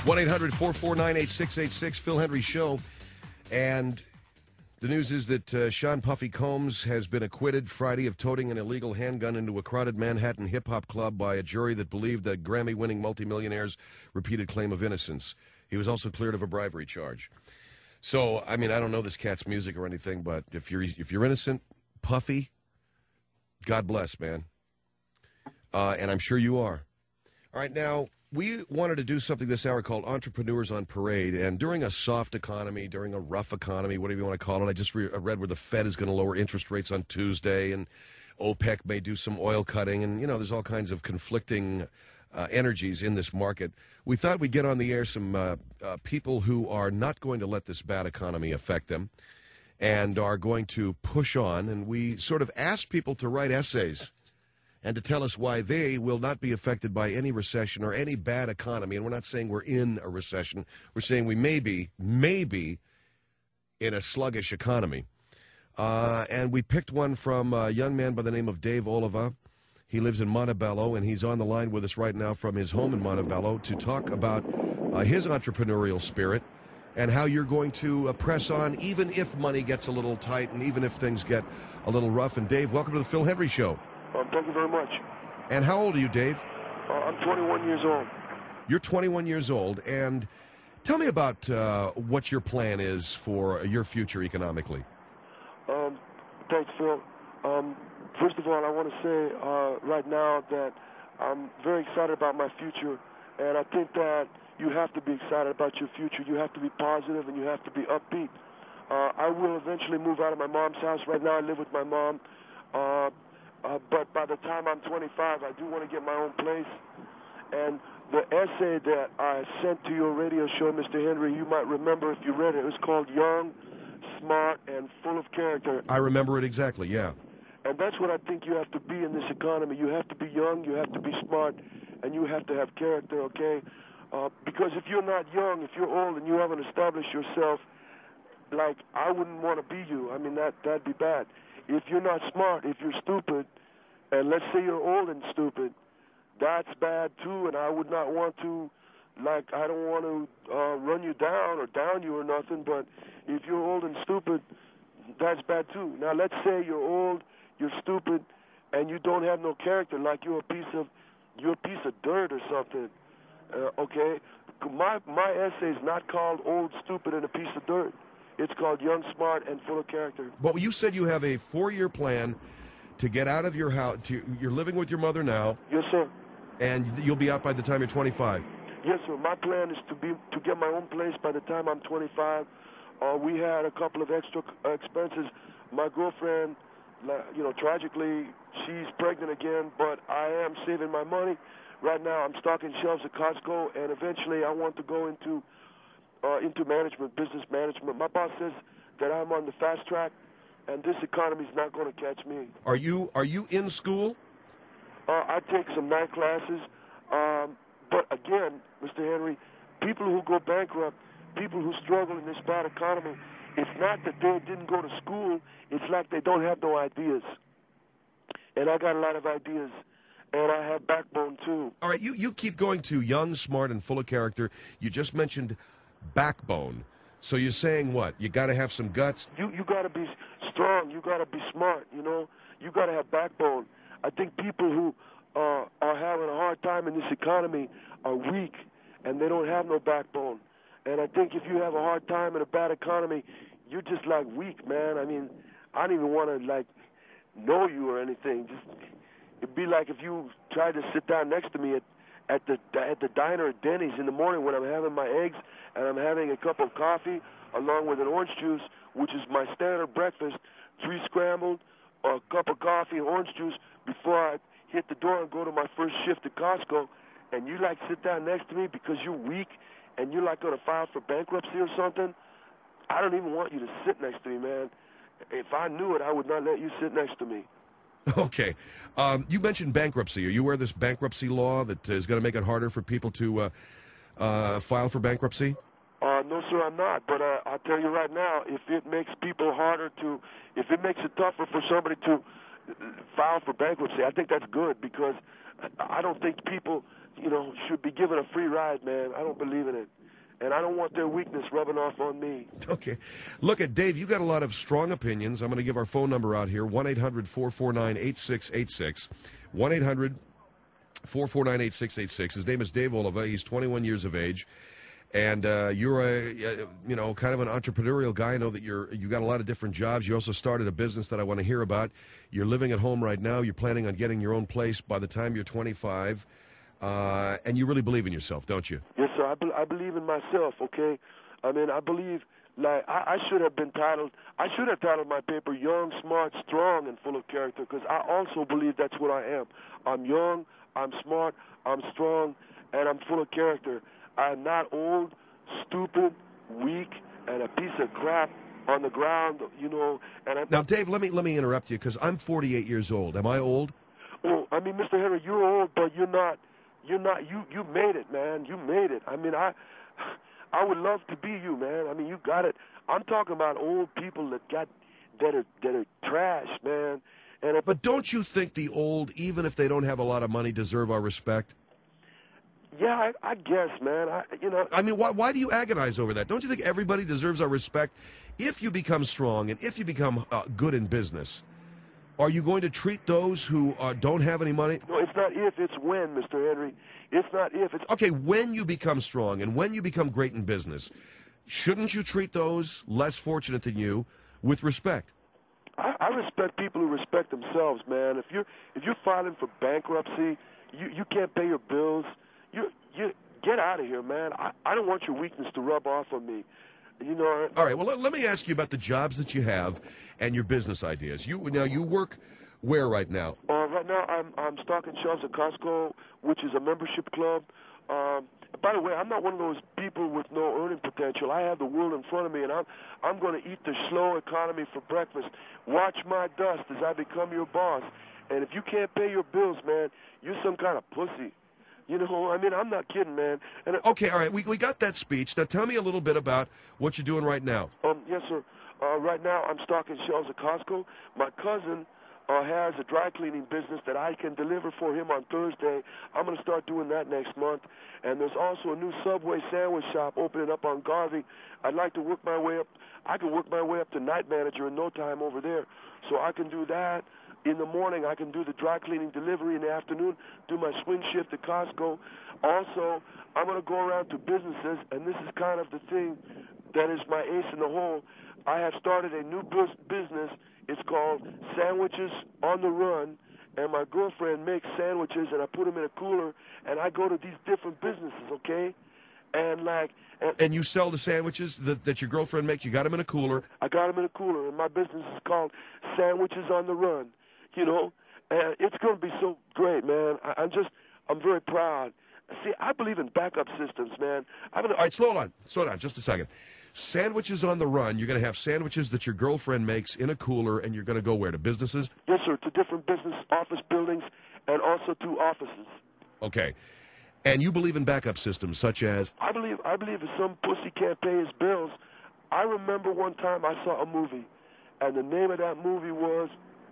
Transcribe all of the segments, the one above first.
1-800-449-8686, Phil Hendry Show. And the news is that Sean Puffy Combs has been acquitted Friday of toting an illegal handgun into a crowded Manhattan hip-hop club by a jury that believed the Grammy-winning multimillionaire's repeated claim of innocence. He was also cleared of a bribery charge. So, I mean, I don't know this cat's music or anything, but if you're innocent, Puffy, God bless, man. And I'm sure you are. All right, now, we wanted to do something this hour called Entrepreneurs on Parade, and during a soft economy, during a rough economy, whatever you want to call it, I just read where the Fed is going to lower interest rates on Tuesday, and OPEC may do some oil cutting, and, you know, there's all kinds of conflicting energies in this market. We thought we'd get on the air some people who are not going to let this bad economy affect them and are going to push on, and we sort of asked people to write essays and to tell us why they will not be affected by any recession or any bad economy. And we're not saying we're in a recession. We're saying we may be in a sluggish economy. And we picked one from a young man by the name of Dave Oliva. He lives in Montebello, and he's on the line with us right now from his home in Montebello to talk about his entrepreneurial spirit and how you're going to press on even if money gets a little tight and even if things get a little rough. And Dave, welcome to the Phil Hendry Show. Thank you very much. And how old are you, Dave? I'm 21 years old. You're 21 years old, and tell me about what your plan is for your future economically. Thanks, Phil. First of all, I want to say right now that I'm very excited about my future, and I think that you have to be excited about your future. You have to be positive, and you have to be upbeat. I will eventually move out of my mom's house. Right now I live with my mom. But by the time I'm 25, I do want to get my own place. And the essay that I sent to your radio show, Mr. Henry, you might remember if you read it. It was called Young, Smart, and Full of Character. I remember it exactly, yeah. And that's what I think you have to be in this economy. You have to be young, you have to be smart, and you have to have character, okay? Because if you're not young, if you're old and you haven't established yourself, like, I wouldn't want to be you. I mean, that'd be bad. If you're not smart, if you're stupid, and let's say you're old and stupid, that's bad too, and I would not want to, like, I don't want to run you down or down you or nothing, but if you're old and stupid, that's bad too. Now, let's say you're old, you're stupid, and you don't have no character, like you're a piece of dirt or something, okay? My essay is not called Old, Stupid, and a Piece of Dirt. It's called Young, Smart, and Full of Character. But you said you have a 4-year plan to get out of your house. You're living with your mother now. Yes, sir. And you'll be out by the time you're 25. Yes, sir. My plan is to get my own place by the time I'm 25. We had a couple of extra expenses. My girlfriend, tragically, she's pregnant again, but I am saving my money. Right now, I'm stocking shelves at Costco, and eventually I want to go into management, business management. My boss says that I'm on the fast track, and this economy's not going to catch me. Are you in school? I take some night classes, but again, Mr. Henry, people who go bankrupt, people who struggle in this bad economy, it's not that they didn't go to school, it's like they don't have no ideas. And I got a lot of ideas, and I have backbone too. All right, you keep going to young, smart, and full of character. You just mentioned backbone. So you're saying what? You got to have some guts? You got to be strong. You got to be smart, you know. You got to have backbone. I think people who are having a hard time in this economy are weak, and they don't have no backbone. And I think if you have a hard time in a bad economy, you're just, like, weak, man. I mean, I don't even want to, like, know you or anything. It'd be like if you tried to sit down next to me at the diner at Denny's in the morning when I'm having my eggs and I'm having a cup of coffee along with an orange juice, which is my standard breakfast, 3 scrambled, a cup of coffee, orange juice, before I hit the door and go to my first shift at Costco, and you, like, sit down next to me because you're weak and you're, like, going to file for bankruptcy or something, I don't even want you to sit next to me, man. If I knew it, I would not let you sit next to me. Okay. You mentioned bankruptcy. Are you aware of this bankruptcy law that is going to make it harder for people to file for bankruptcy? No, sir, I'm not. But I'll tell you right now, if it makes it makes it tougher for somebody to file for bankruptcy, I think that's good, because I don't think people should be given a free ride, man. I don't believe in it. And I don't want their weakness rubbing off on me. Okay. Look, at Dave, you got a lot of strong opinions. I'm going to give our phone number out here, 1-800-449-8686. 1-800-449-8686. His name is Dave Oliva. He's 21 years of age. And you're kind of an entrepreneurial guy. I know that you got a lot of different jobs. You also started a business that I want to hear about. You're living at home right now. You're planning on getting your own place by the time you're 25. And you really believe in yourself, don't you? Yes, sir. I believe in myself, okay? I mean, I believe, like, I should have titled my paper Young, Smart, Strong, and Full of Character, because I also believe that's what I am. I'm young, I'm smart, I'm strong, and I'm full of character. I'm not old, stupid, weak, and a piece of crap on the ground, And now, Dave, let me interrupt you, because I'm 48 years old. Am I old? Well, I mean, Mr. Henry, you're old, but you're not. You made it, man. You made it. I mean, I would love to be you, man. I mean, you got it. I'm talking about old people that are trash, man. But don't you think the old, even if they don't have a lot of money, deserve our respect? Yeah, I guess, man. I mean, why do you agonize over that? Don't you think everybody deserves our respect? If you become strong and if you become good in business, are you going to treat those who don't have any money? No, it's not if, it's when, Mr. Henry. It's not if. It's okay, when you become strong and when you become great in business, shouldn't you treat those less fortunate than you with respect? I respect people who respect themselves, man. If you're filing for bankruptcy, you can't pay your bills. You get out of here, man. I don't want your weakness to rub off on me. All right. Well, let me ask you about the jobs that you have and your business ideas. You work where right now? Right now, I'm stocking shelves at Costco, which is a membership club. By the way, I'm not one of those people with no earning potential. I have the world in front of me, and I'm going to eat the slow economy for breakfast. Watch my dust as I become your boss. And if you can't pay your bills, man, you're some kind of pussy. I mean, I'm not kidding, man. Okay, all right, we got that speech. Now tell me a little bit about what you're doing right now. Yes, sir. Right now I'm stocking shelves at Costco. My cousin has a dry cleaning business that I can deliver for him on Thursday. I'm going to start doing that next month. And there's also a new Subway sandwich shop opening up on Garvey. I'd like to work my way up. I can work my way up to night manager in no time over there. So I can do that. In the morning, I can do the dry cleaning delivery. In the afternoon, do my swing shift at Costco. Also, I'm going to go around to businesses, and this is kind of the thing that is my ace in the hole. I have started a new business. It's called Sandwiches on the Run, and my girlfriend makes sandwiches, and I put them in a cooler, and I go to these different businesses, okay? And you sell the sandwiches that your girlfriend makes? You got them in a cooler? I got them in a cooler, and my business is called Sandwiches on the Run. And it's going to be so great, man. I'm very proud. See, I believe in backup systems, man. All right, slow down just a second. Sandwiches on the Run, you're going to have sandwiches that your girlfriend makes in a cooler, and you're going to go where, to businesses? Yes, sir, to different business office buildings and also to offices. Okay. And you believe in backup systems, such as? I believe if some pussy can't pay his bills. I remember one time I saw a movie, and the name of that movie was,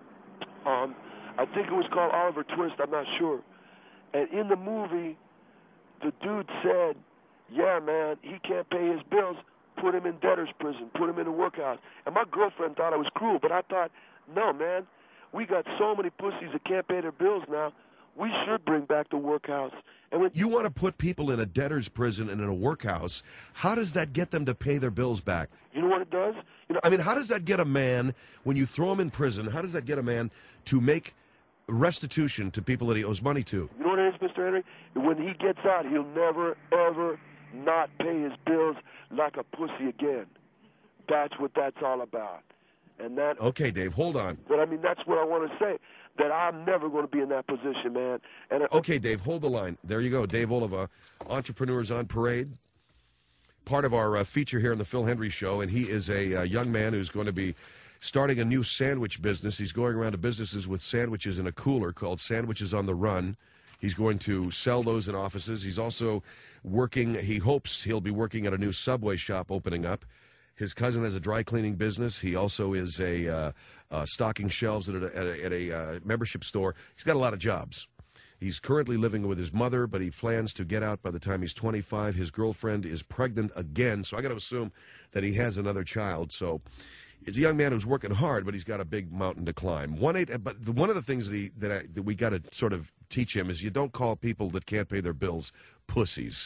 I think it was called Oliver Twist, I'm not sure. And in the movie, the dude said, yeah, man, he can't pay his bills, put him in debtor's prison, put him in a workhouse. And my girlfriend thought I was cruel, but I thought, no, man, we got so many pussies that can't pay their bills now. We should bring back the workhouse. And you want to put people in a debtor's prison and in a workhouse. How does that get them to pay their bills back? You know what it does? I mean, how does that get a man, when you throw him in prison, how does that get a man to make restitution to people that he owes money to? You know what it is, Mr. Henry? When he gets out, he'll never, ever not pay his bills like a pussy again. That's what that's all about. And that. Okay, Dave, hold on. But, I mean, that's what I want to say, that I'm never going to be in that position, man. Okay, Dave, hold the line. There you go. Dave Oliva, Entrepreneurs on Parade, part of our feature here on the Phil Hendrie Show, and he is a young man who's going to be starting a new sandwich business. He's going around to businesses with sandwiches in a cooler called Sandwiches on the Run. He's going to sell those in offices. He's also working, he hopes he'll be working at a new Subway shop opening up. His cousin has a dry cleaning business. He also is stocking shelves at a membership store. He's got a lot of jobs. He's currently living with his mother, but he plans to get out by the time he's 25. His girlfriend is pregnant again, so I got to assume that he has another child. So he's a young man who's working hard, but he's got a big mountain to climb. One of the things that we got to sort of teach him is you don't call people that can't pay their bills pussies.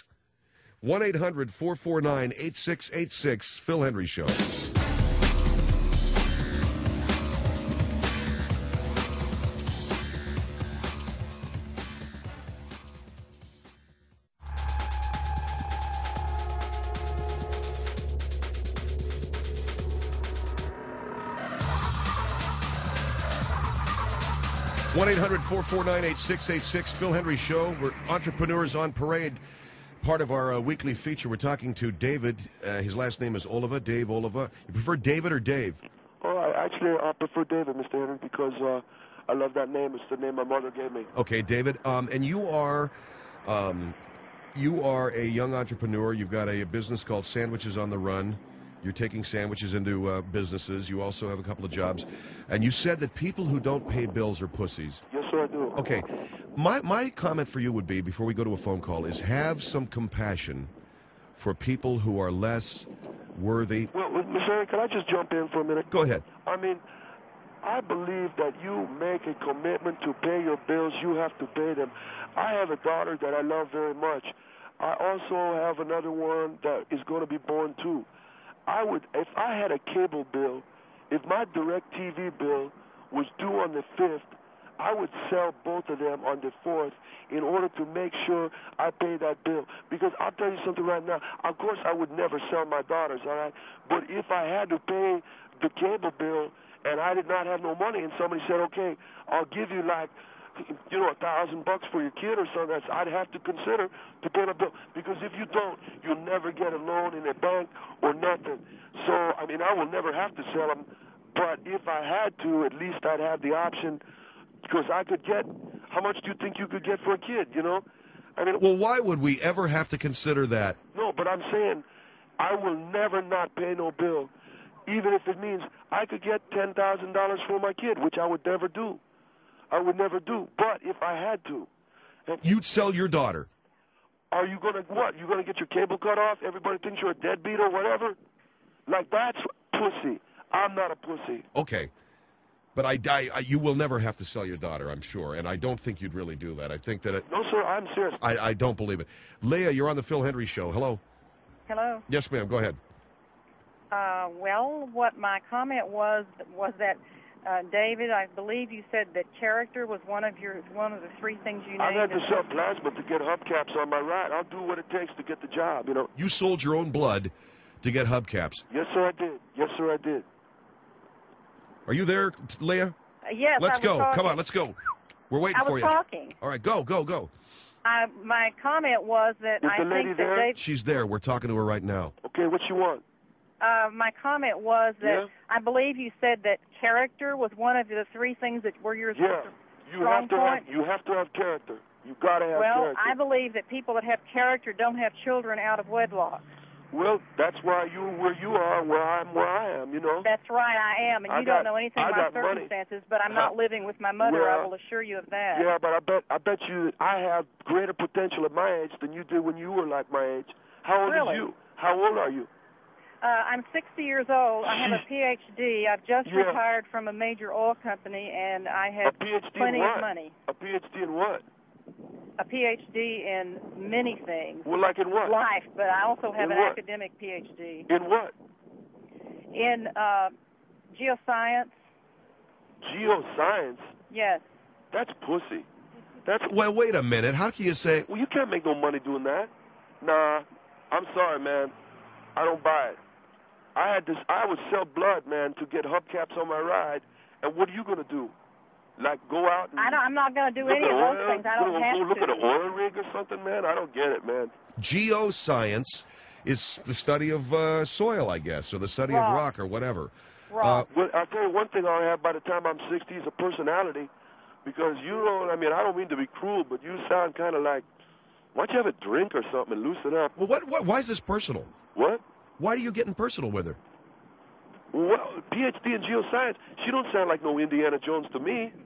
1-800-449-8686, Phil Hendry Show. One 800-449-8686, Phil Hendry Show. We're Entrepreneurs on Parade, part of our weekly feature. We're talking to David. His last name is Oliva, Dave Oliva. You prefer David or Dave? Oh, I prefer David, Mr. Henry, because I love that name. It's the name my mother gave me. Okay, David. And you are a young entrepreneur. You've got a business called Sandwiches on the Run. You're taking sandwiches into businesses. You also have a couple of jobs. And you said that people who don't pay bills are pussies. Yes, sir, I do. Okay. My comment for you would be, before we go to a phone call, is have some compassion for people who are less worthy. Well, Mr. Henry, can I just jump in for a minute? Go ahead. I mean, I believe that you make a commitment to pay your bills, you have to pay them. I have a daughter that I love very much. I also have another one that is going to be born too. If I had a cable bill, if my DirecTV bill was due on the 5th, I would sell both of them on the 4th in order to make sure I pay that bill. Because I'll tell you something right now. Of course, I would never sell my daughters, all right? But if I had to pay the cable bill and I did not have no money and somebody said, okay, I'll give you like, $1,000 for your kid or something, I'd have to consider to pay the bill. Because if you don't, you'll never get a loan in a bank or nothing. So, I mean, I will never have to sell them. But if I had to, at least I'd have the option, because I could get, how much do you think you could get for a kid, I mean, well, why would we ever have to consider that? No, but I'm saying I will never not pay no bill, even if it means I could get $10,000 for my kid, which I would never do. I would never do. But if I had to. You'd sell your daughter. Are you going to what? You going to get your cable cut off? Everybody thinks you're a deadbeat or whatever? Like, that's pussy. I'm not a pussy. Okay. But you will never have to sell your daughter, I'm sure, and I don't think you'd really do that. I think that No, sir, I'm serious. I don't believe it. Leah, you're on the Phil Hendry Show. Hello. Hello. Yes, ma'am. Go ahead. Well, what my comment was that, David, I believe you said that character was one of the three things you named. I had to sell plasma to get hubcaps on my ride. I'll do what it takes to get the job, You sold your own blood to get hubcaps. Yes, sir, I did. Yes, sir, I did. Are you there, Leah? Yes, Let's go. Talking. Come on, let's go. We're waiting for you. I was talking. All right, go. My comment was that Is the lady there? Dave... She's there. We're talking to her right now. Okay, what you want? My comment was that I believe you said that character was one of the three things that were your strong point. You have to have character. You got to have character. Well, I believe that people that have character don't have children out of wedlock. Well, that's why where you are, where I am, That's right, I am, and you don't know anything about circumstances, but I'm not living with my mother, well, I will assure you of that. Yeah, but I bet you I have greater potential at my age than you did when you were like my age. How old are you? How old are you? I'm 60 years old. I have a PhD. I've just retired from a major oil company, and I have plenty of money. A PhD in what? A PhD in many things. Well, like in what? Life, but I also have an academic PhD. In what? In geoscience. Geoscience? Yes. That's pussy. Well, wait a minute. How can you say... Well, you can't make no money doing that. Nah, I'm sorry, man. I don't buy it. I would sell blood, man, to get hubcaps on my ride. And what are you going to do? Like, go out and... I'm not going to do any of those things. I don't have to. Look at an oil rig or something, man? I don't get it, man. Geoscience is the study of soil, I guess, or the study of rock or whatever. Rock. Well, I'll tell you one thing I'll have by the time I'm 60 is a personality. Because I don't mean to be cruel, but you sound kind of like, why don't you have a drink or something and loosen up? Well, why is this personal? What? Why are you getting personal with her? Well, PhD in geoscience, she don't sound like no Indiana Jones to me.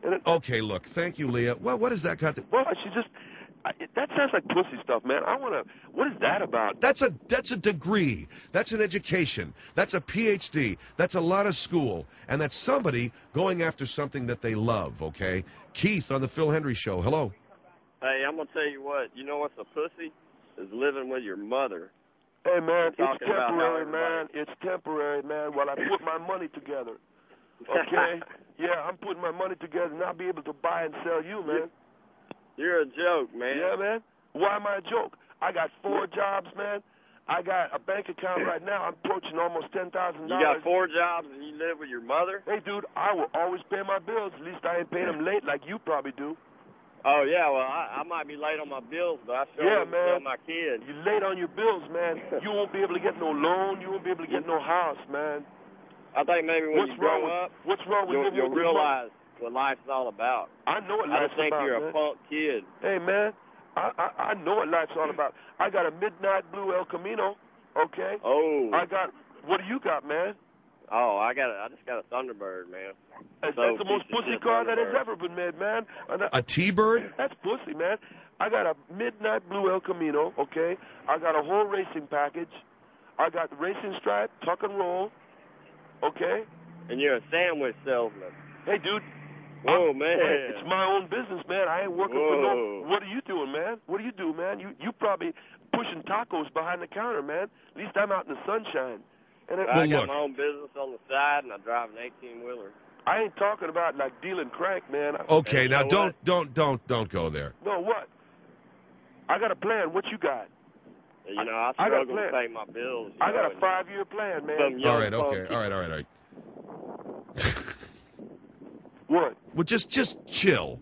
And it, Okay, look, thank you, Leah. Well, what has that got to... well, she just that sounds like pussy stuff, man. I want to. What is that about? That's a degree. That's an education. That's a PhD. That's a lot of school. And that's somebody going after something that they love, okay? Keith on the Phil Hendry Show. Hello. Hey, I'm going to tell you what. You know what's a pussy? Is living with your mother. Hey, man, it's Talking about temporary, how man. It's temporary, man, while I put my money together. Okay? Yeah, I'm putting my money together and I'll be able to buy and sell you, man. You're a joke, man. Yeah, man. Why am I a joke? I got 4 jobs, man. I got a bank account right now. I'm approaching almost $10,000. You got 4 jobs and you live with your mother? Hey, dude, I will always pay my bills. At least I ain't paying them late like you probably do. Oh, yeah, well, I might be late on my bills, but I sure Yeah, won't man. tell my kids. You're late on your bills, man. You won't be able to get no loan. You won't be able to get no house, man. I think maybe when you grow up, what's wrong with living you'll with your mom? realize what life's all about. I know what I life's just think about, you're man. a punk kid. Hey, man, I know what life's all about. I got a midnight blue El Camino, okay? Oh. What do you got, man? Oh, I just got a Thunderbird, man. That's So the most piece of pussy shit car that has Thunderbird. ever been made, man. A T-Bird? That's pussy, man. I got a midnight blue El Camino, okay? I got a whole racing package. I got the racing stripe, tuck and roll, okay? And you're a sandwich salesman. Hey, dude. Whoa, man. It's my own business, man. I ain't working for no. What are you doing, man? What do you do, man? You probably pushing tacos behind the counter, man. At least I'm out in the sunshine. And I got look. my own business on the side, and I drive an 18-wheeler. I ain't talking about like dealing crank, man. Okay, And now you know don't go there. No, what? I got a plan. What you got? You know, I I got a struggle to plan. pay my bills. I got a 5-year plan, man. Some young All right, punk okay. kid. All right. What? Well, just chill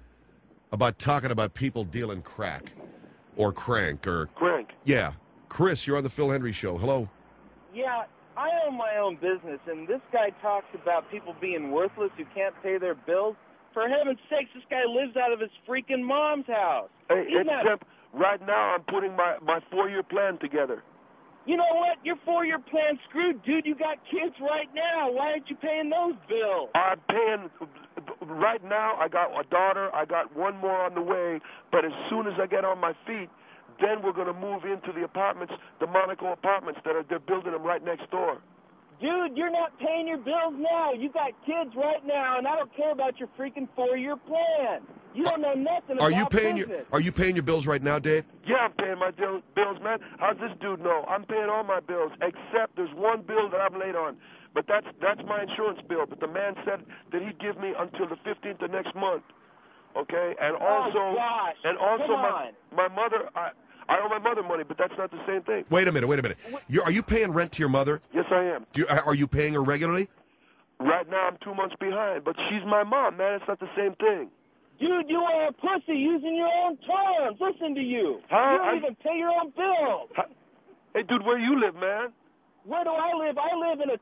about talking about people dealing crack or crank or... Crank. Yeah. Chris, you're on the Phil Hendry Show. Hello. Yeah, I own my own business, and this guy talks about people being worthless who can't pay their bills. For heaven's sakes, this guy lives out of his freaking mom's house. Hey, He's not... right now I'm putting my 4-year plan together. You know what? Your 4-year plan's screwed, dude. You got kids right now. Why aren't you paying those bills? I'm paying right now. I got a daughter. I got one more on the way. But as soon as I get on my feet, then we're going to move into the apartments, the Monaco apartments they're building them right next door. Dude, you're not paying your bills now. You got kids right now, and I don't care about your freaking 4-year plan. You don't know nothing about business. Are you paying your bills right now, Dave? Yeah, I'm paying my bills, man. How's this dude know? I'm paying all my bills, except there's one bill that I'm late on. But that's my insurance bill. But the man said that he'd give me until the 15th of next month. Okay? And also, Oh, gosh. also Come on. my mother, I owe my mother money, but that's not the same thing. Wait a minute. Are you paying rent to your mother? Yes, I am. Are you paying her regularly? Right now I'm 2 months behind, but she's my mom, man. It's not the same thing. Dude, you are a pussy using your own terms. Listen to you. How? You don't even pay your own bills. Hey, dude, where you live, man? Where do I live? I live in a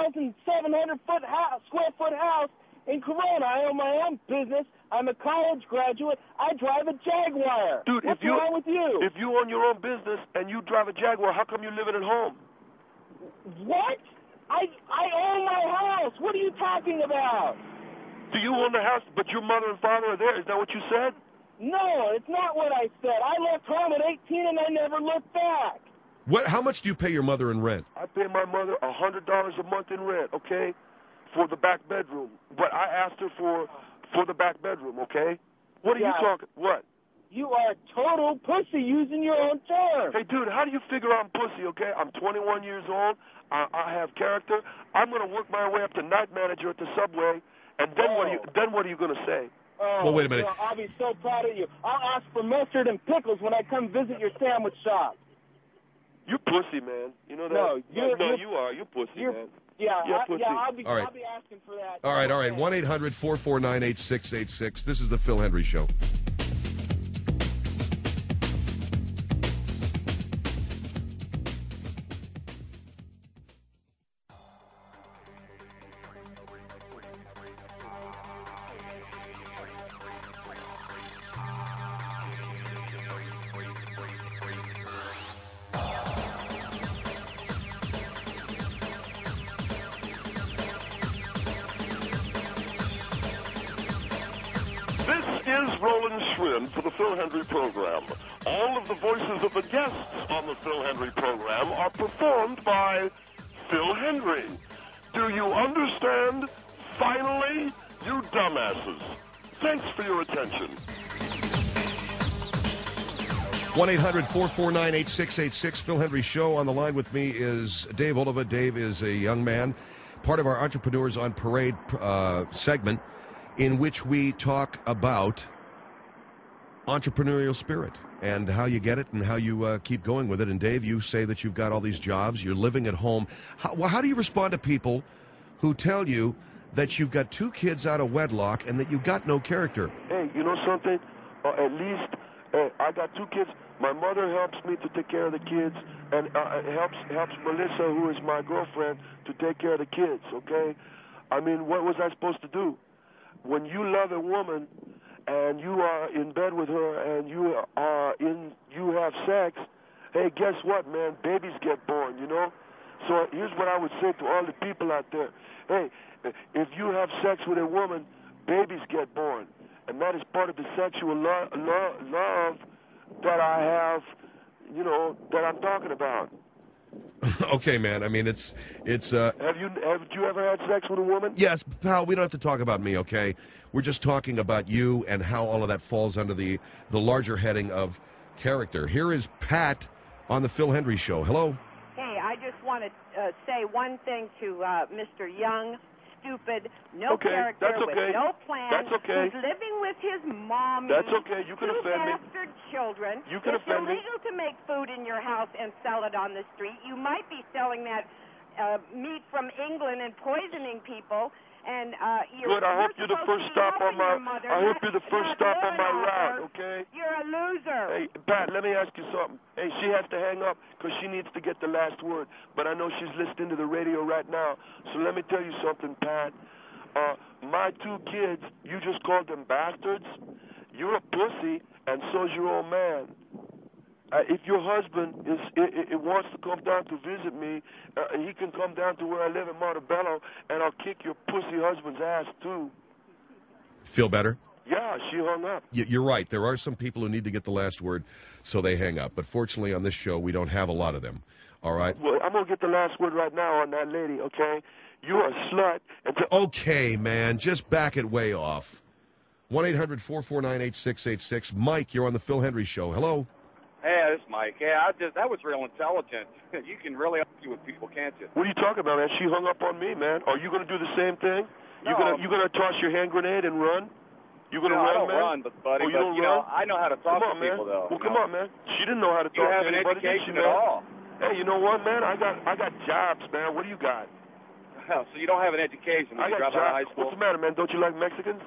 2,700 square foot house in Corona. I own my own business. I'm a college graduate. I drive a Jaguar. Dude, what's wrong with you? If you own your own business and you drive a Jaguar, how come you living at home? What? I own my house. What are you talking about? Do you own the house, but your mother and father are there? Is that what you said? No, it's not what I said. I left home at 18 and I never looked back. How much do you pay your mother in rent? I pay my mother $100 a month in rent, okay, for the back bedroom. But I asked her for the back bedroom, okay? What are you talking? What? You are a total pussy using your own terms. Hey, dude, how do you figure I'm pussy, okay? I'm 21 years old. I have character. I'm going to work my way up to night manager at the Subway, and then what are you going to say? Oh, well, wait a minute. You know, I'll be so proud of you. I'll ask for mustard and pickles when I come visit your sandwich shop. You're pussy, man. You know that? No, you are. You're pussy, man. Yeah, pussy. I'll be All right. asking for that. All right. 1-800-449-8686. This is the Phil Hendry Show. in for the Phil Hendry program. All of the voices of the guests on the Phil Hendry program are performed by Phil Hendry. Do you understand? Finally, you dumbasses. Thanks for your attention. 1-800-449-8686. Phil Hendry Show. On the line with me is Dave Oliva. Dave is a young man, part of our Entrepreneurs on Parade segment, in which we talk about entrepreneurial spirit and how you get it and how you keep going with it. And Dave, you say that you've got all these jobs, you're living at home. How do you respond to people who tell you that you've got 2 kids out of wedlock and that you've got no character? Hey, you know something? At least I got 2 kids. My mother helps me to take care of the kids, and helps Melissa, who is my girlfriend, to take care of the kids, okay? I mean, what was I supposed to do? When you love a woman and you are in bed with her and you have sex, hey, guess what, man? Babies get born, you know? So here's what I would say to all the people out there. Hey, if you have sex with a woman, babies get born. And that is part of the sexual love that I have, you know, that I'm talking about. Okay, man. I mean, it's. Have you ever had sex with a woman? Yes, pal. We don't have to talk about me, okay? We're just talking about you and how all of that falls under the larger heading of character. Here is Pat on the Phil Hendry Show. Hello. Hey, I just want to say one thing to Mr. Young. Stupid, no character, that's okay. with no plan. That's okay. Who's living with his mommy. That's okay. You can offend me. 2 bastard children. You can offend me. It's illegal to make food in your house and sell it on the street. You might be selling that meat from England and poisoning people. And good. I hope you're the first stop on my. I hope you're the first stop on my route. Okay. You're a loser. Hey, Pat, let me ask you something. Hey, she has to hang up because she needs to get the last word. But I know she's listening to the radio right now. So let me tell you something, Pat. My 2 kids, you just called them bastards. You're a pussy, and so's your old man. If your husband wants to come down to visit me, he can come down to where I live in Montebello, and I'll kick your pussy husband's ass, too. Feel better? Yeah, she hung up. You're right. There are some people who need to get the last word, so they hang up. But fortunately, on this show, we don't have a lot of them. All right? Well, I'm going to get the last word right now on that lady, okay? You're a slut. Okay, man. Just back it way off. 1-800-449-8686. Mike, you're on the Phil Hendry Show. Hello. Hey, this is Mike. Yeah, that was real intelligent. You can really argue with people, can't you? What are you talking about, man? She hung up on me, man. Are you going to do the same thing? No. You going to toss your hand grenade and run? You going to run, I don't man? run, buddy. You but, don't run? I know how to talk to man. people, though. Well, come on, man. She didn't know how to talk to anybody. You have an education at all. Hey, you know what, man? I got jobs, man. What do you got? So you don't have an education. I got jobs. Out of high school. What's the matter, man? Don't you like Mexicans?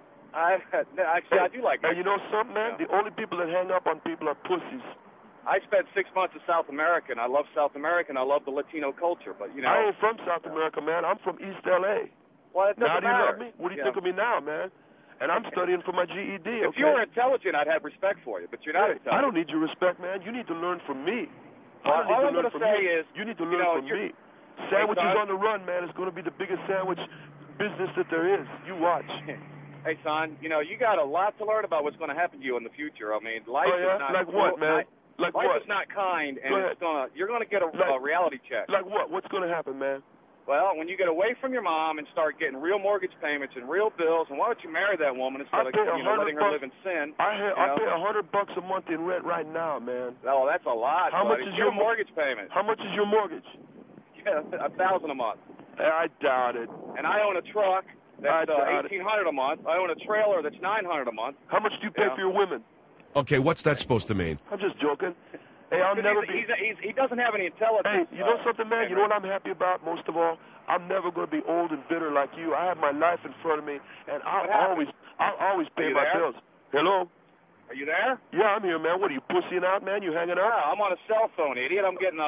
Actually, I do like Mexicans. And you know something, man? The only people that hang up on people are pussies. I spent 6 months in South America, and I love South America, and I love the Latino culture. But you know, I ain't from South America, man. I'm from East L.A. Well, it doesn't now do you matter. love me? What do you think of me now, man? And I'm studying for my GED. Okay? If you were intelligent, I'd have respect for you, but you're not intelligent. I don't need your respect, man. You need to learn from me. All I'm going to say is, you need to learn from me. Sandwiches on the run, man. It's going to be the biggest sandwich business that there is. You watch. Hey, son, you got a lot to learn about what's going to happen to you in the future. I mean, life is not... Like what, man? Like life what? is not kind, and you're going to get a reality check. Like what? What's going to happen, man? Well, when you get away from your mom and start getting real mortgage payments and real bills, and why don't you marry that woman instead of letting her live in sin? I pay $100 a month in rent right now, man. Oh, that's a lot. How much is your mortgage payment? How much is your mortgage? Yeah, $1,000 a month. I doubt it. And I own a truck that's $1,800 a month. I own a trailer that's $900 a month. How much do you pay for your women? Okay, what's that supposed to mean? I'm just joking. Hey, I'll never be. He doesn't have any intelligence. Hey, you know something, man? You know what I'm happy about most of all? I'm never going to be old and bitter like you. I have my life in front of me, and I'll always pay my bills. Hello? Are you there? Yeah, I'm here, man. What are you pussying out, man? You hanging out? Yeah, I'm on a cell phone, idiot. I'm getting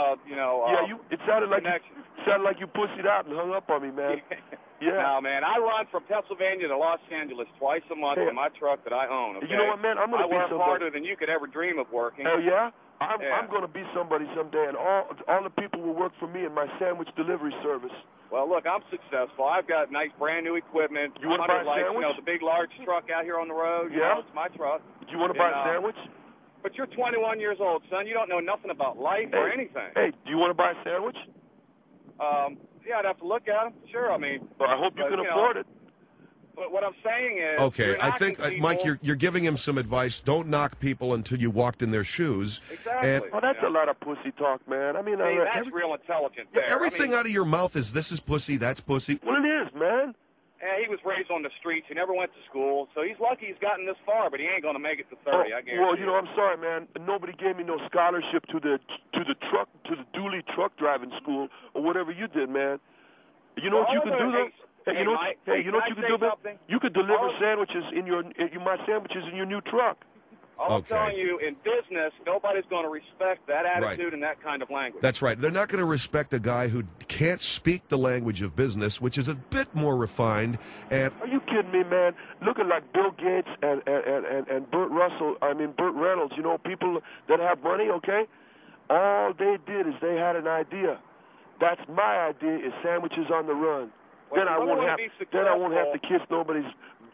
it sounded like you pussied out and hung up on me, man. Yeah. No, man. I run from Pennsylvania to Los Angeles twice a month in my truck that I own. Okay? You know what, man? I'm going to be I work harder than you could ever dream of working. Oh yeah. I'm going to be somebody someday, and all the people will work for me in my sandwich delivery service. Well, look, I'm successful. I've got nice brand new equipment. You want to buy a sandwich? You know, the big large truck out here on the road. Yeah. You know, it's my truck. Do you want to buy a sandwich? But you're 21 years old, son. You don't know nothing about life or anything. Hey, do you want to buy a sandwich? Yeah, I'd have to look at them. Sure, I mean. Well, I hope you can afford it. But what I'm saying is, okay, I think, Mike, you're giving him some advice. Don't knock people until you walked in their shoes. Exactly. And, that's a lot of pussy talk, man. I mean, that's real intelligent. Yeah, everything out of your mouth is this is pussy, that's pussy. Well, it is, man. Yeah, he was raised on the streets. He never went to school, so he's lucky he's gotten this far. But he ain't going to make it to 30. I guarantee. Well, you know, I'm sorry, man. Nobody gave me no scholarship to the Dooley truck driving school or whatever you did, man. You know what you can do, though? Hey, you know what you can do, man? You could deliver sandwiches my sandwiches in your new truck. All I'm telling you, in business, nobody's going to respect that attitude and that kind of language. That's right. They're not going to respect a guy who can't speak the language of business, which is a bit more refined. And are you kidding me, man? Looking like Bill Gates and Burt Reynolds, you know, people that have money, okay? All they did is they had an idea. That's my idea, is sandwiches on the run. Well, then I won't have to kiss nobody's,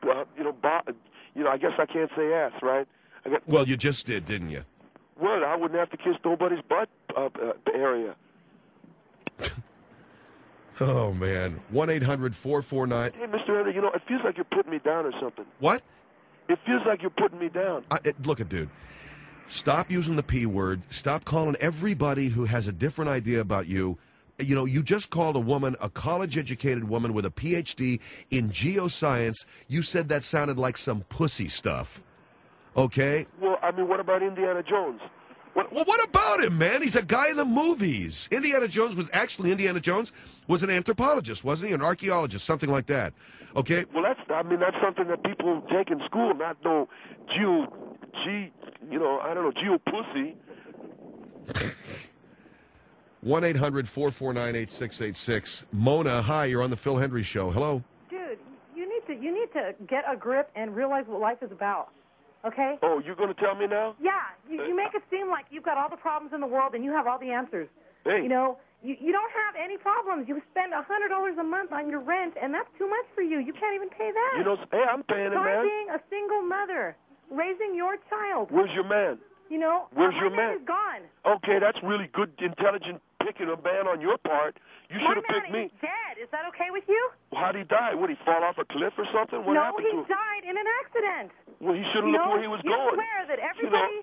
I guess I can't say ass, right? Well, you just did, didn't you? Well, I wouldn't have to kiss nobody's butt area. Oh, man. 1-800-449. Hey, Mr. Henry, you know, it feels like you're putting me down or something. What? It feels like you're putting me down. Look, dude, stop using the P word. Stop calling everybody who has a different idea about you. You know, you just called a woman, a college-educated woman with a Ph.D. in geoscience. You said that sounded like some pussy stuff. Okay? Well, I mean, what about Indiana Jones? What about him, man? He's a guy in the movies. Indiana Jones was an anthropologist, wasn't he? An archaeologist, something like that. Okay? Well, that's something that people take in school, not no geo-pussy. 1-800-449-8686. Mona, hi, you're on the Phil Hendry Show. Hello. Dude, you need to get a grip and realize what life is about. Okay? Oh, you're going to tell me now? Yeah. You make it seem like you've got all the problems in the world and you have all the answers. Hey. You know, you don't have any problems. You spend $100 a month on your rent, and that's too much for you. You can't even pay that. You know, hey, I'm paying it, man. Try being a single mother, raising your child. Where's your man? You know, where's your man? Is gone. Okay, that's really good, intelligent picking a man on your part. You should have picked me. He's dead. Is that okay with you? Well, how'd he die? Would he fall off a cliff or something? What happened to him? No, he died in an accident. Well, he should have looked where he was going. You swear that everybody...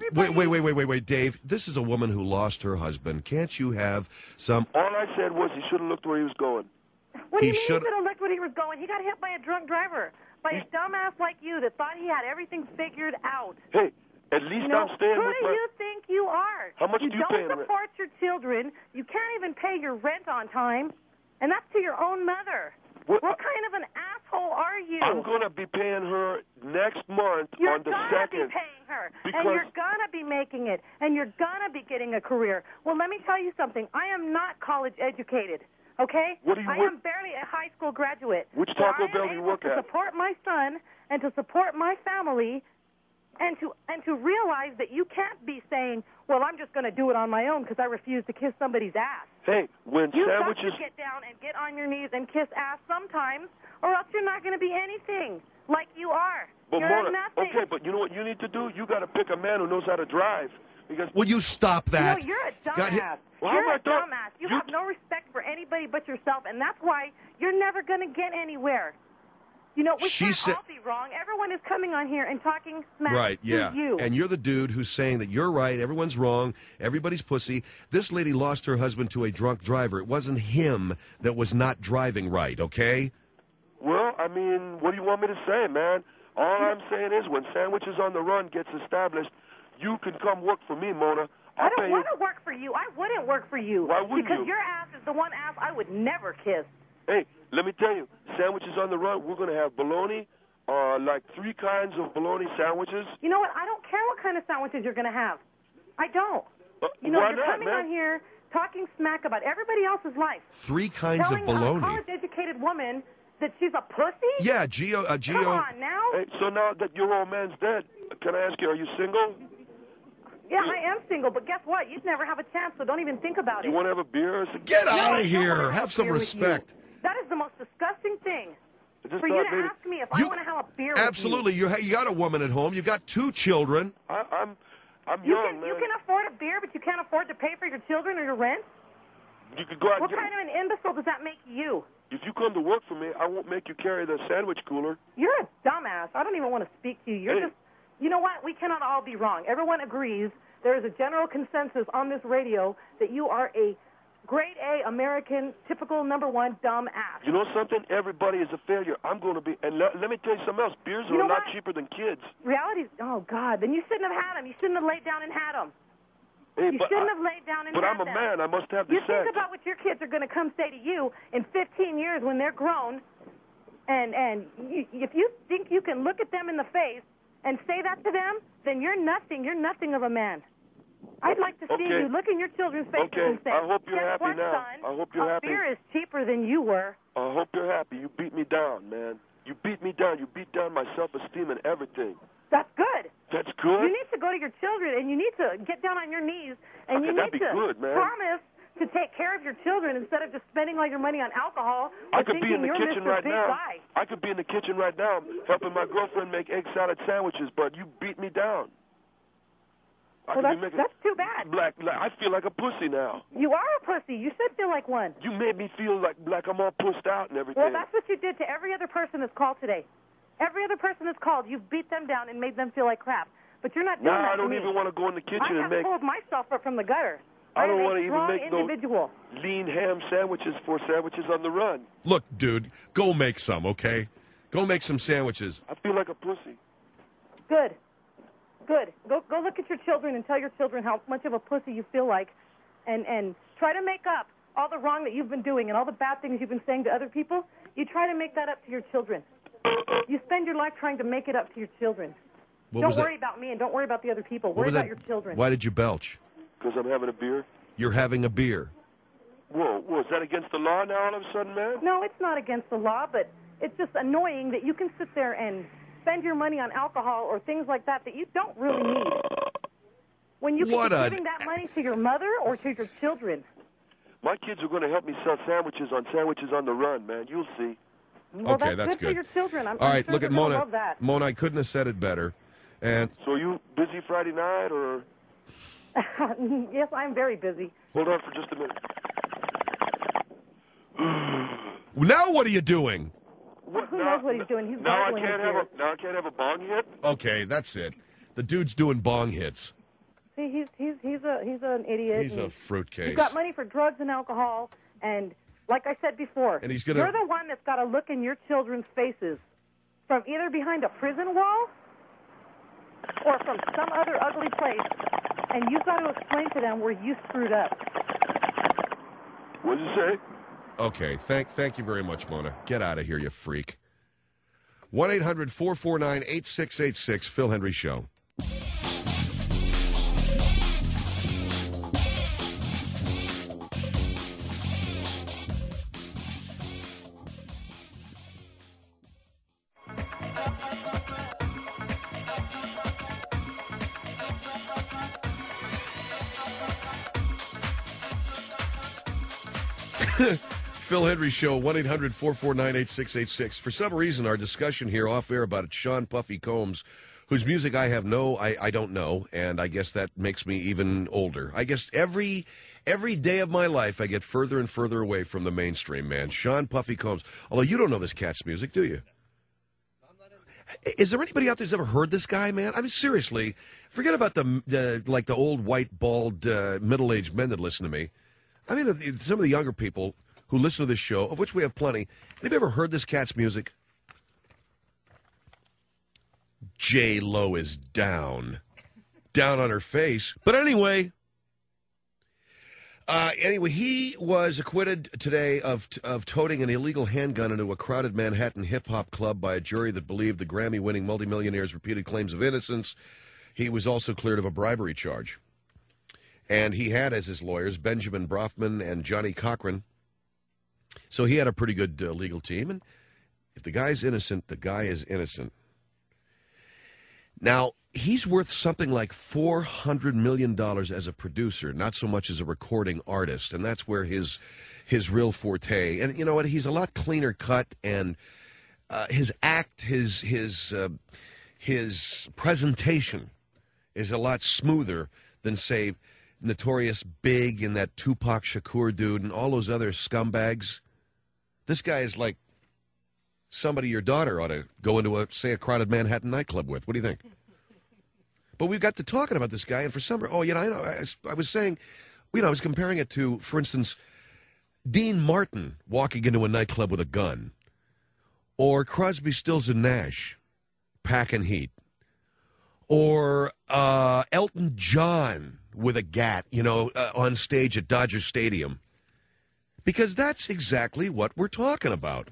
Wait, Dave. This is a woman who lost her husband. Can't you have some... All I said was he should have looked where he was going. What do you mean he should have looked where he was going? He got hit by a drunk driver. By a dumbass like you that thought he had everything figured out. Hey, at least I'm staying with Who do you think you are? How much do you pay in rent? You don't support your children. You can't even pay your rent on time. And that's to your own mother. What kind of an asshole are you? I'm going to be paying her next month on the 2nd. You're going to be paying her. And you're going to be making it. And you're going to be getting a career. Well, let me tell you something. I am not college educated. Okay? I am barely a high school graduate. Which Taco Bell do you work at? To support my son and to support my family and to realize that you can't be saying, well, I'm just going to do it on my own because I refuse to kiss somebody's ass. Hey, when you sandwiches... You got to get down and get on your knees and kiss ass sometimes, or else you're not going to be anything like you are. But you're Mona, nothing. okay, but you know what you need to do? You got to pick a man who knows how to drive. Because will you stop that? You know, you're a dumbass. You're a dumbass. You have no respect for anybody but yourself, and that's why you're never going to get anywhere. You know, we can't all be wrong. Everyone is coming on here and talking smack to you. And you're the dude who's saying that you're right, everyone's wrong, everybody's pussy. This lady lost her husband to a drunk driver. It wasn't him that was not driving right, okay? Well, I mean, what do you want me to say, man? All I'm saying is when Sandwiches on the Run gets established, you can come work for me, Mona. I don't want to work for you. I wouldn't work for you. Why wouldn't you? Because your ass is the one ass I would never kiss. Hey, let me tell you, Sandwiches on the Run, we're going to have bologna, like 3 kinds of bologna sandwiches. You know what? I don't care what kind of sandwiches you're going to have. I don't. You know, you're coming on here talking smack about everybody else's life. 3 kinds of bologna. Telling a college-educated woman that she's a pussy? Yeah, Geo. Come on now. Hey, so now that your old man's dead, can I ask you, are you single? Yeah, I am single, but guess what? You'd never have a chance, so don't even think about it. You want to have a beer? Get out of here. Have some respect. That is the most disgusting thing. For you to ask me if I want to have a beer absolutely. with you. You got a woman at home. You got 2 children. I'm young, man. You can afford a beer, but you can't afford to pay for your children or your rent? You could go out what kind of an imbecile does that make you? If you come to work for me, I won't make you carry the sandwich cooler. You're a dumbass. I don't even want to speak to you. You're just... You know what? We cannot all be wrong. Everyone agrees. There is a general consensus on this radio that you are a grade A American, typical #1 dumb ass. You know something? Everybody is a failure. I'm going to be... And let me tell you something else. Beers are a lot cheaper than kids. Reality... Oh, God. Then you shouldn't have had them. You shouldn't have laid down and had them. Hey, you shouldn't have laid down and had them. But I'm a man. I must have the sex. You think about what your kids are going to come say to you in 15 years when they're grown, and if you think you can look at them in the face and say that to them, then you're nothing. You're nothing of a man. I'd like to see you look in your children's faces and say, I hope you're happy what, now. Son, I hope you're happy. Beer is cheaper than you were. I hope you're happy. You beat me down, man. You beat me down. You beat down my self-esteem and everything. That's good. That's good? You need to go to your children, and you need to get down on your knees, and you need to promise to take care of your children instead of just spending all your money on alcohol. I could be in the kitchen right now. I could be in the kitchen right now helping my girlfriend make egg salad sandwiches, but you beat me down. Well, that's too bad. I feel like a pussy now. You are a pussy. You should feel like one. You made me feel like I'm all pussed out and everything. Well, that's what you did to every other person that's called today. Every other person that's called, you beat them down and made them feel like crap. But you're not doing that I don't even want to go in the kitchen and make... I have pulled myself up from the gutter. I don't want to even make individual. No lean ham sandwiches for sandwiches on the run. Look, dude, go make some, okay? Go make some sandwiches. I feel like a pussy. Good. Go look at your children and tell your children how much of a pussy you feel like, and try to make up all the wrong that you've been doing and all the bad things you've been saying to other people. You try to make that up to your children. You spend your life trying to make it up to your children. Don't worry about me and don't worry about the other people. Worry about your children. Why did you belch? Because I'm having a beer. You're having a beer. Whoa, is that against the law now all of a sudden, man? No, it's not against the law, but it's just annoying that you can sit there and spend your money on alcohol or things like that you don't really need. When you could be giving that money to your mother or to your children. My kids are going to help me sell sandwiches on the run, man. You'll see. Well, okay, that's good for your children. All right, sure look at Mona. Love that. Mona, I couldn't have said it better. And so are you busy Friday night or? Yes, I'm very busy. Hold on for just a minute. Now what are you doing? Who knows what he's doing? He's now I can't have a bong hit. Okay, that's it. The dude's doing bong hits. See, he's an idiot. He's a fruitcase. He's got money for drugs and alcohol, and like I said before, and you're the one that's got to look in your children's faces, from either behind a prison wall or from some other ugly place, and you've got to explain to them where you screwed up. What did you say? Okay, thank you very much, Mona. Get out of here, you freak. 1-800-449-8686, Phil Hendry Show. Phil Hendry Show, 1-800-449-8686. For some reason, our discussion here off air about Sean Puffy Combs, whose music I don't know, and I guess that makes me even older. I guess every day of my life I get further and further away from the mainstream, man. Sean Puffy Combs. Although you don't know this cat's music, do you? Is there anybody out there who's ever heard this guy, man? I mean, seriously, forget about the old white, bald, middle-aged men that listen to me. I mean, some of the younger people who listen to this show, of which we have plenty. Have you ever heard this cat's music? J-Lo is down on her face. But anyway, he was acquitted today of toting an illegal handgun into a crowded Manhattan hip-hop club by a jury that believed the Grammy-winning multimillionaire's repeated claims of innocence. He was also cleared of a bribery charge. And he had as his lawyers Benjamin Brofman and Johnny Cochran. So he had a pretty good legal team. And if the guy's innocent, the guy is innocent. Now, he's worth something like $400 million as a producer, not so much as a recording artist, and that's where his real forte. And you know what? He's a lot cleaner cut, and his act, his presentation is a lot smoother than, say, Notorious Big and that Tupac Shakur dude and all those other scumbags. This guy is like somebody your daughter ought to go into a crowded Manhattan nightclub with. What do you think? But we got to talking about this guy, and for some reason, I was saying, I was comparing it to, for instance, Dean Martin walking into a nightclub with a gun, or Crosby, Stills, and Nash packing heat, or Elton John with a gat, on stage at Dodger Stadium. Because that's exactly what we're talking about.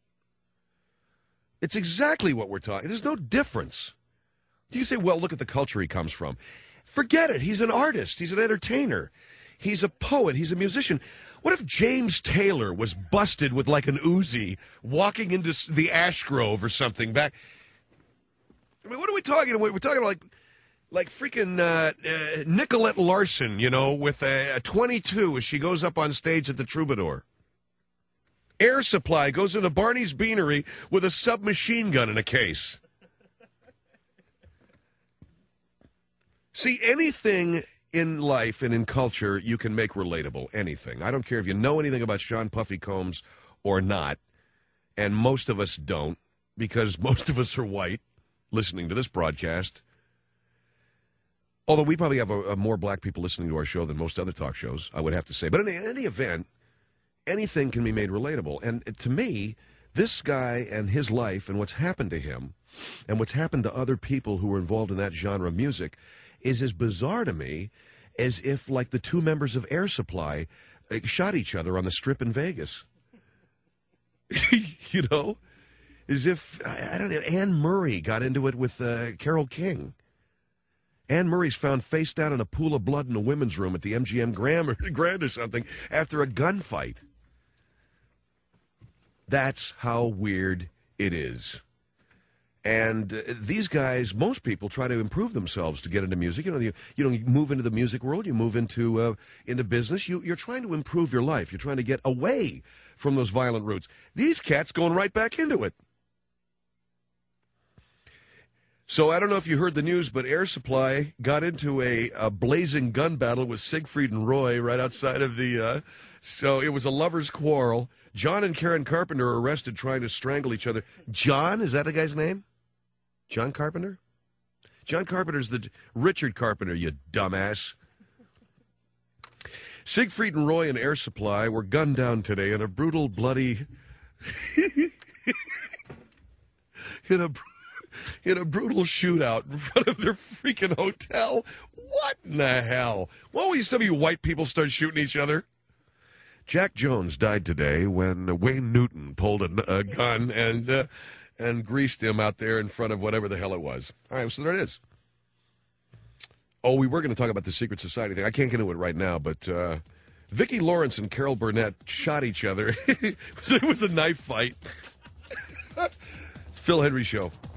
It's exactly what we're talking. There's no difference. You say, well, look at the culture he comes from. Forget it. He's an artist. He's an entertainer. He's a poet. He's a musician. What if James Taylor was busted with like an Uzi walking into the Ash Grove or something back? I mean, what are we talking about? We're talking like freaking Nicolette Larson, with a 22 as she goes up on stage at the Troubadour. Air Supply goes into Barney's Beanery with a submachine gun in a case. See, anything in life and in culture you can make relatable, anything. I don't care if you know anything about Sean Puffy Combs or not, and most of us don't, because most of us are white listening to this broadcast. Although we probably have more black people listening to our show than most other talk shows, I would have to say. But in any event, anything can be made relatable. And to me, this guy and his life and what's happened to him and what's happened to other people who were involved in that genre of music is as bizarre to me as if, like, the two members of Air Supply shot each other on the Strip in Vegas. As if, I don't know, Anne Murray got into it with Carole King. Anne Murray's found face down in a pool of blood in a women's room at the MGM Grand or something after a gunfight. That's how weird it is. And these guys, most people try to improve themselves to get into music. You move into the music world, you move into business. You're trying to improve your life. You're trying to get away from those violent roots. These cats going right back into it. So I don't know if you heard the news, but Air Supply got into a blazing gun battle with Siegfried and Roy right outside of the... So it was a lover's quarrel. John and Karen Carpenter are arrested trying to strangle each other. John, is that the guy's name? John Carpenter? John Carpenter's the Richard Carpenter, you dumbass. Siegfried and Roy and Air Supply were gunned down today in a brutal, bloody... in a brutal shootout in front of their freaking hotel. What in the hell? Why will some of you white people start shooting each other? Jack Jones died today when Wayne Newton pulled a gun and greased him out there in front of whatever the hell it was. All right, so there it is. Oh, we were going to talk about the secret society thing. I can't get into it right now, but Vicki Lawrence and Carol Burnett shot each other. It was a knife fight. Phil Hendry Show.